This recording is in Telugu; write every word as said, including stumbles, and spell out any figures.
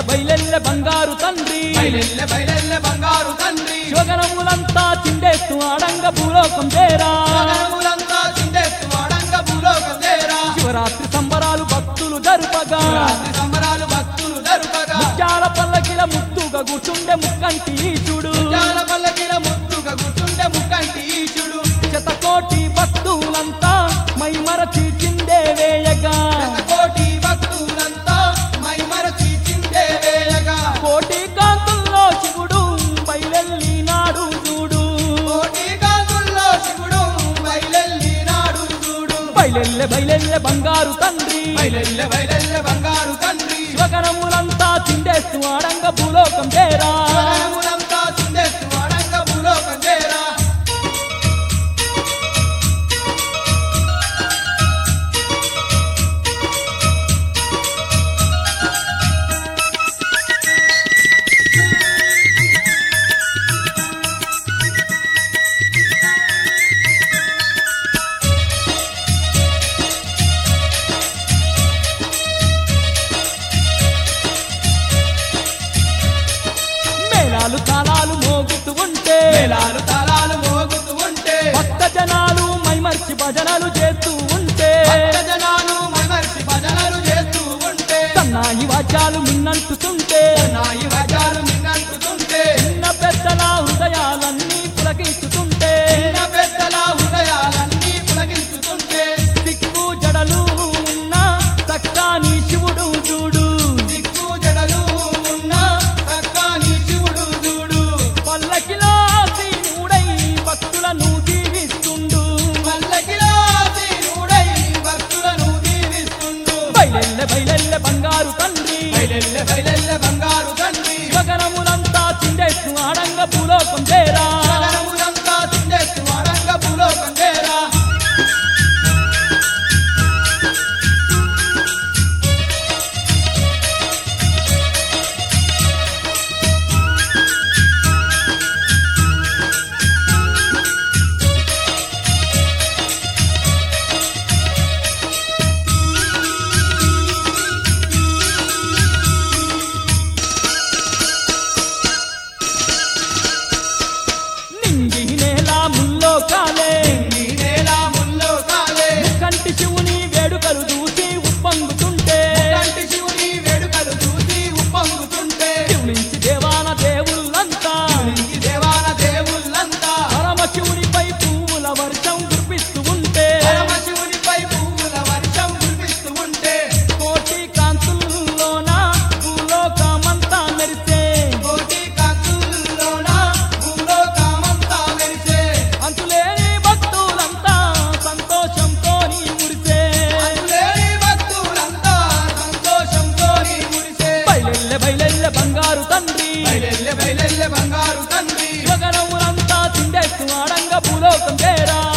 బయలెల్లె బయలెల్లె బంగారు తండ్రి బయలెల్లె బయలెల్లె బంగారు తండ్రి శివగణములంతా చిండేస్తూ ఆడంగ భూలోకం చేరా శివగణములంతా చిండేస్తూ ఆడంగ భూలోకం చేరా శివరాత్రి సంబరాలు భక్తులు జరుపగా శివరాత్రి సంబరాలు భక్తులు జరుపగా ముత్యాల పల్లకిల ముత్తుగా కూర్చుండే ముక్కంటి ఈశుడు ముత్యాల పల్లకిల ముత్తుగా కూర్చుండే ముక్కంటి ఈశుడు శతకోటి భక్తులంతా మై మరచి చిందే వేయగా కోటి భక్తులంతా మై మరచి చిందే వేయగా కోటి కాంతుల్లో శివుడు బయలెల్లి నాడు చూడు కోటి కాంతుల్లో శివుడు బయలెల్లి నాడు చూడు బయలెల్లె బయలెల్లె బంగారు తండ్రి బయలెల్లె బయలెల్లె బంగారు తండ్రి శివగణములంతా చిండేస్తూ ఆడంగ భూలోకం చేరా శివగణములంతా చిండేస్తూ ఆడంగ భూలోకం చేరా మేళాలు తాళాలు మోగుతూ ఉంటే మేళాలు తాళాలు మోగుతూ ఉంటే భక్త జనాలు మైమర్చి భజనలు చేస్తూ ఉంటే భక్త జనాలు మైమరిచి భజనలు చేస్తూ ఉంటే సన్నాయి వాద్యాలు మిన్నంటుతుంటే నాయి వజాలు మిన్నంటుతుంటే చిన్న పెద్దల హృదయాలన్నీ పులకిస్తుంటే చిన్న పెద్దల హృదయాలన్నీ పులకించుతుంటే దిక్కు జడలు ఉన్న సక్కాని శివుడు చూడు దిక్కు జడలు ఉన్న చక్కని శివుడు చూడు పల్లకిలో సీనుడై భక్తులను దీవిస్తుండు పల్లకిలో సీనుడై భక్తులను దీవిస్తుండు బయలెల్లె బయలెల్లె బంగారు తండ్రి బయలెల్లె బయలెల్లె బంగారు తండ్రి శివగణములంతా చిండేస్తూ ఆడంగ భూలోకం చేరా శివగణములంతా చిండేస్తూ ఆడంగ భూలోకం చేరా నింగి నేల ముల్లో కాలే ఈ నేల ముల్లో కాలే కంటి శివుని వేడుకలు చూసి ఉప్పొంగుతుంటే కంటి శివుని వేడుకలు చూసి ఉప్పొంగుతుంటే శివునించి దేవాన దేవుళ్ళంతా ఈ దేవాల దేవుళ్ళంతా పరమశివునిపై పువ్వుల వర్షం కురిపిస్తూ ఉంటే పరమశివునిపై పువ్వుల వర్షం కురిపిస్తూ ఉంటే కోటి కాంతుల్లోన భూలోకమంతా మెరిసే కోటి కాంతుల్లోన భూలోకమంతా మెరిసే అంతులేని భక్తులంతా సంతోషంతో మురిసే అందులేని భక్తులంతా సంతోషంతోని మురిసే బయలెల్లె బయలెల్లె బంగారు తండ్రి బయలెల్లె బయలెల్లె బంగారు తండ్రి శివగణములంతా చిండేస్తూ ఆడంగ భూలోకం చేరా